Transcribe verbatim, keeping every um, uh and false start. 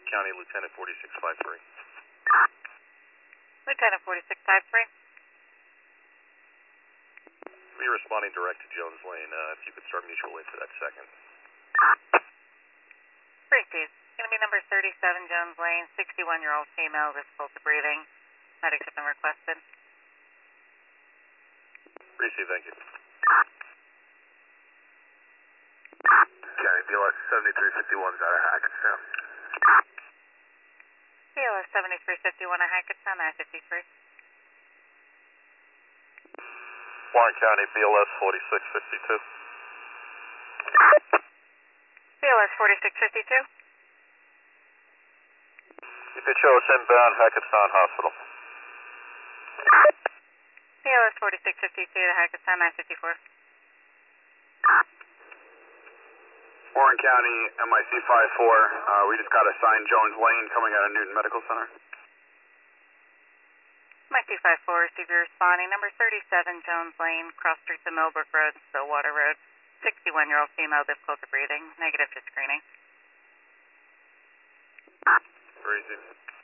County, Lieutenant forty-six five three. Lieutenant forty-six five three. We're responding direct to Jones Lane. Uh, if you could start mutual aid for that second. Received. Going to be number thirty-seven Jones Lane, sixty-one-year-old female, difficult to breathing. Medics have been requested. Receive, thank you. County, B L S seventy-three fifty-one is out of Hackettstown. B L S seventy-three fifty-one at Hackettstown, I fifty-three. Warren County, B L S forty-six fifty-two. B L S forty-six fifty-two. You could show us inbound Hackettstown Hospital. B L S forty-six fifty-two to Hackettstown, I fifty-four. Warren County, M I C five four. Uh, we just got assigned Jones Lane coming out of Newton Medical Center. M I C five four, receive your responding. Number thirty-seven Jones Lane, cross streets of Millbrook Road, Stillwater Road. sixty-one-year-old female, difficult to breathing. Negative to screening. Receive.